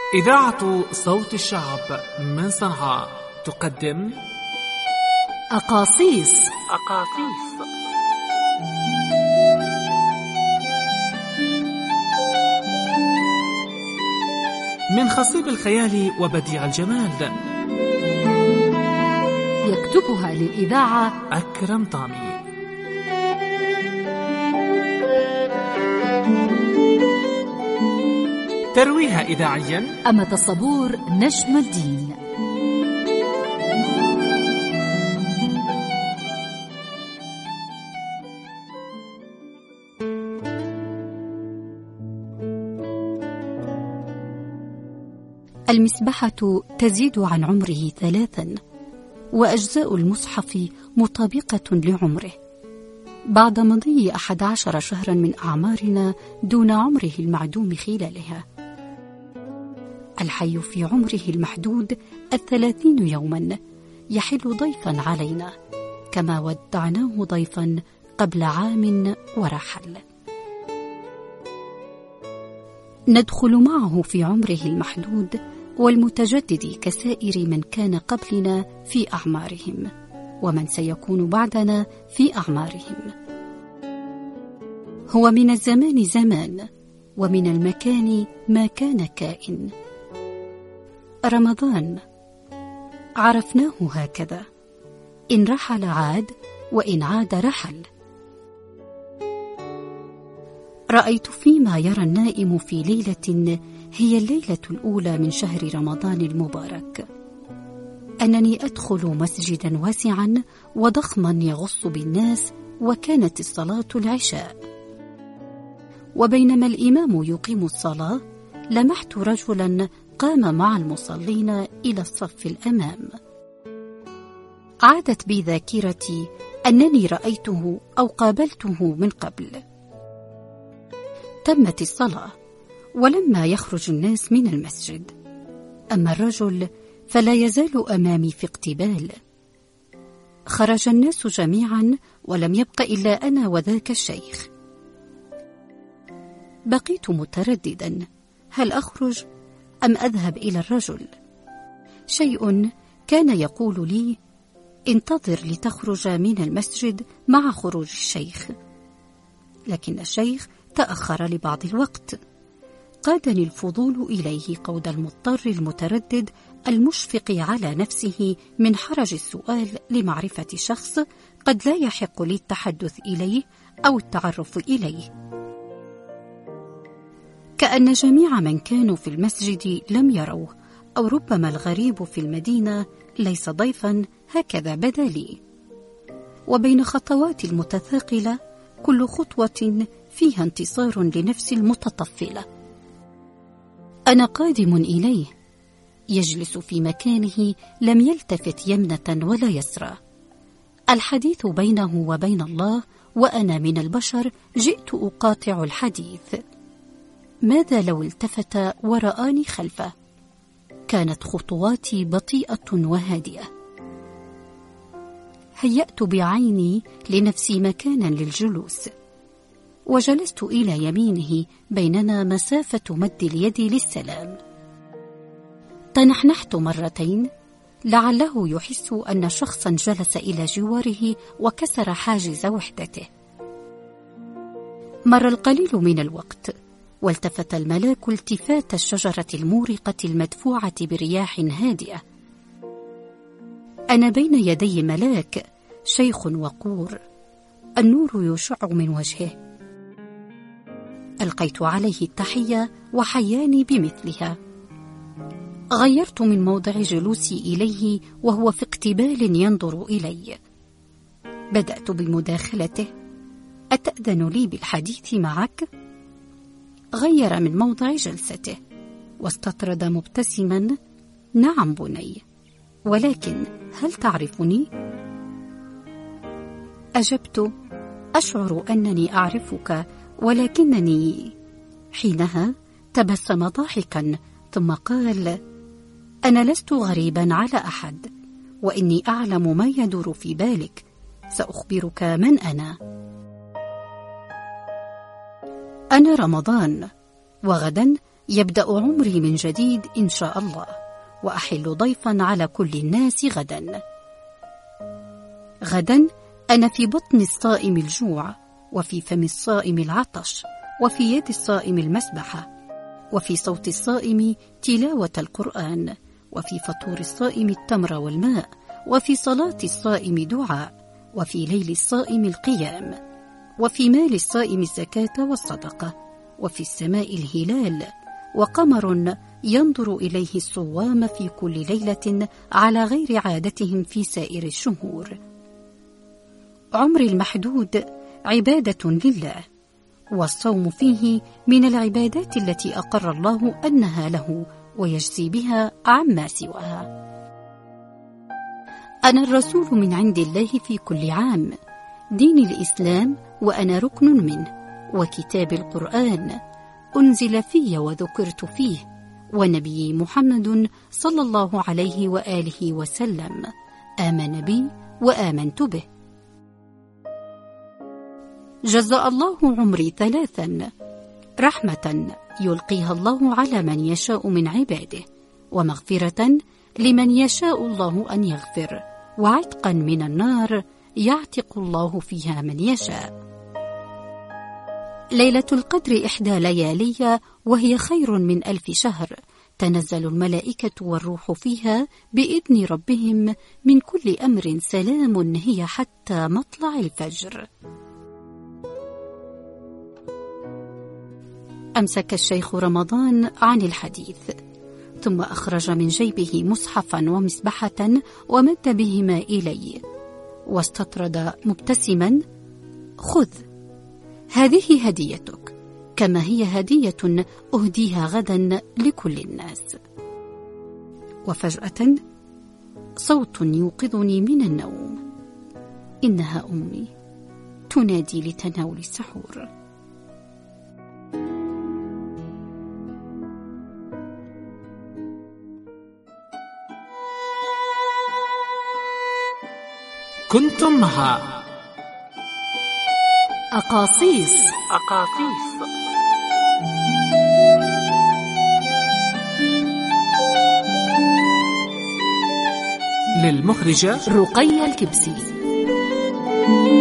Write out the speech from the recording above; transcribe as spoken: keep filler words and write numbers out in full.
إذاعة صوت الشعب من صنعاء تقدم أقاصيص أقاصيص من خصيب الخيال وبديع الجمال، يكتبها للإذاعة أكرم طامي. ترويها إذاعيا أمة الصبور نجم الدين. المسبحة تزيد عن عمره ثلاثا، وأجزاء المصحف مطابقة لعمره بعد مضي أحد عشر شهرا من أعمارنا دون عمره المعدوم خلالها. الحي في عمره المحدود الثلاثين يوما يحل ضيفا علينا، كما ودعناه ضيفا قبل عام ورحل. ندخل معه في عمره المحدود والمتجدد كسائر من كان قبلنا في أعمارهم ومن سيكون بعدنا في أعمارهم. هو من الزمان زمان، ومن المكان ما كان كائن. رمضان عرفناه هكذا، إن رحل عاد وإن عاد رحل. رأيت فيما يرى النائم في ليلة هي الليلة الأولى من شهر رمضان المبارك أنني أدخل مسجدا واسعا وضخما يغص بالناس، وكانت الصلاة العشاء، وبينما الإمام يقيم الصلاة لمحت رجلا قام مع المصلين إلى الصف الأمام. عادت بي ذاكرتي أنني رأيته أو قابلته من قبل. تمت الصلاة ولما يخرج الناس من المسجد، أما الرجل فلا يزال أمامي في اقتبال. خرج الناس جميعا ولم يبق إلا أنا وذاك الشيخ. بقيت مترددا، هل أخرج أم أذهب إلى الرجل؟ شيء كان يقول لي انتظر لتخرج من المسجد مع خروج الشيخ، لكن الشيخ تأخر لبعض الوقت. قادني الفضول إليه قود المضطر المتردد المشفق على نفسه من حرج السؤال لمعرفة شخص قد لا يحق لي التحدث إليه أو التعرف إليه. كأن جميع من كانوا في المسجد لم يروه، أو ربما الغريب في المدينة ليس ضيفا، هكذا بدا لي. وبين خطوات المتثاقلة كل خطوة فيها انتصار لنفس المتطفلة. أنا قادم إليه، يجلس في مكانه لم يلتفت يمنة ولا يسرى. الحديث بينه وبين الله، وأنا من البشر جئت أقاطع الحديث. ماذا لو التفت ورآني خلفه؟ كانت خطواتي بطيئة وهادئة. هيأت بعيني لنفسي مكانا للجلوس، وجلست إلى يمينه، بيننا مسافة مد اليد للسلام. تنحنحت مرتين لعله يحس أن شخصا جلس إلى جواره وكسر حاجز وحدته. مر القليل من الوقت والتفت الملاك التفات الشجرة المورقة المدفوعة برياح هادئة. أنا بين يدي ملاك، شيخ وقور، النور يشع من وجهه. ألقيت عليه التحية وحياني بمثلها. غيرت من موضع جلوسي إليه وهو في اقتبال ينظر إلي. بدأت بمداخلته: أتأذن لي بالحديث معك؟ غير من موضع جلسته واستطرد مبتسما: نعم بني، ولكن هل تعرفني؟ أجبت: أشعر أنني أعرفك، ولكنني. حينها تبسم ضاحكا ثم قال: أنا لست غريبا على أحد، وإني أعلم ما يدور في بالك، سأخبرك من أنا. أنا رمضان، وغدا يبدأ عمري من جديد إن شاء الله، وأحل ضيفا على كل الناس غدا. غدا أنا في بطن الصائم الجوع، وفي فم الصائم العطش، وفي يد الصائم المسبحة، وفي صوت الصائم تلاوة القرآن، وفي فطور الصائم التمر والماء، وفي صلاة الصائم دعاء، وفي ليل الصائم القيام، وفي مال الصائم الزكاة والصدقة، وفي السماء الهلال، وقمر ينظر إليه الصوام في كل ليلة على غير عادتهم في سائر الشهور. عمري المحدود عبادة لله، والصوم فيه من العبادات التي أقر الله أنها له ويجزي بها عما سواها. أنا الرسول من عند الله في كل عام، دين الإسلام وأنا ركن منه، وكتاب القرآن أنزل في وذكرت فيه، ونبي محمد صلى الله عليه وآله وسلم آمن بي وآمنت به. جزاء الله عمري ثلاثا: رحمة يلقيها الله على من يشاء من عباده، ومغفرة لمن يشاء الله أن يغفر، وعتقا من النار يعتق الله فيها من يشاء. ليلة القدر إحدى ليالي، وهي خير من ألف شهر، تنزل الملائكة والروح فيها بإذن ربهم من كل أمر سلام هي حتى مطلع الفجر. أمسك الشيخ رمضان عن الحديث، ثم أخرج من جيبه مصحفا ومسبحة ومد بهما إلي، واستطرد مبتسما: خذ، هذه هديتك، كما هي هدية أهديها غدا لكل الناس. وفجأة صوت يوقظني من النوم، إنها أمي تنادي لتناول السحور. كنتم مع أقاصيص أقاصيص للمخرجة رقية الكبسي.